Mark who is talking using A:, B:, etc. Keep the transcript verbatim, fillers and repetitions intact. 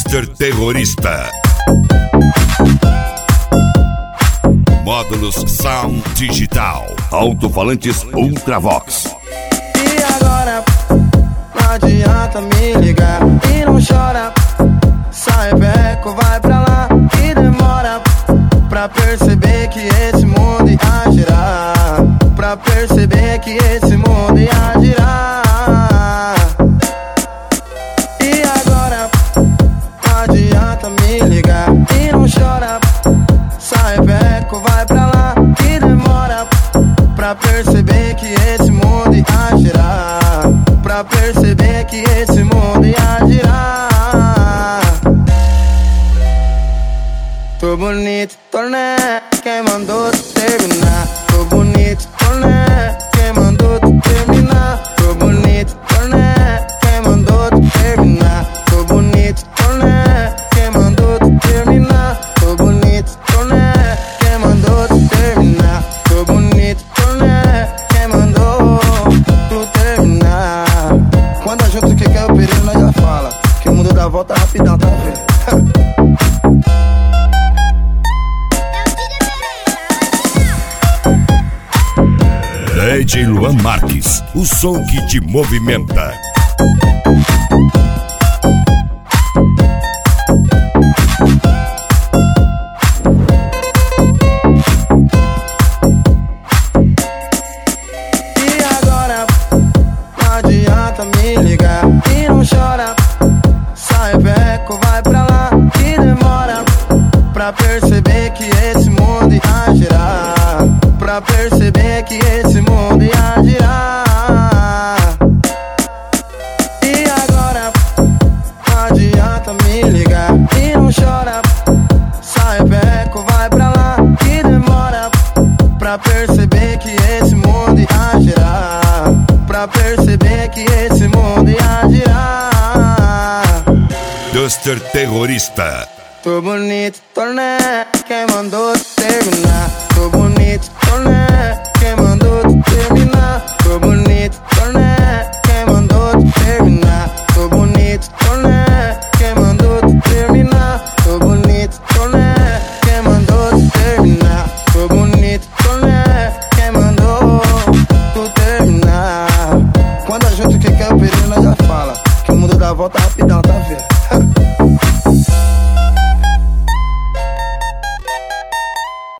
A: Duster Terrorista. Módulos Sound Digital. Alto-falantes Ultravox.
B: E agora, não adianta me ligar e não chora. Sai beco, vai pra lá e demora pra perceber que esse mundo ia girar. Pra perceber que esse mundo ia girar. E agora, não adianta me ligar e não chora. Sai beco, vai pra lá e demora pra perceber que esse mundo ia girar. Pra perceber que esse mundo ia girar. Tô bonito, tô né, quem mandou tu terminar? Tô bonito, tô né, quem mandou tu terminar? Tô bonito, tô né, quem mandou tu terminar? Tô bonito, tô né, quem mandou tu terminar? Tô bonito, tô né, quem mandou tu terminar? Tô bonito, tô né, quem mandou tu terminar? Quando a gente que quer o perigo, nós já fala que o mundo dá volta rapidão, tá vendo?
A: D J Luan Marques, o som que te movimenta.
B: E agora, não adianta me ligar e não chora. Sai beco, vai pra lá e demora pra perceber que esse mundo ia girar. Pra perceber que esse mundo ia girar. E agora, não adianta me ligar e não chora. Sai beco, vai pra lá e demora pra perceber que esse mundo ia girar. Pra perceber que esse mundo ia girar.
A: Duster Terrorista.
B: Tô bonito, tô né, quem mandou tu terminar? Tô bonito, tô né, quem mandou tu terminar? Tô bonito, tô né,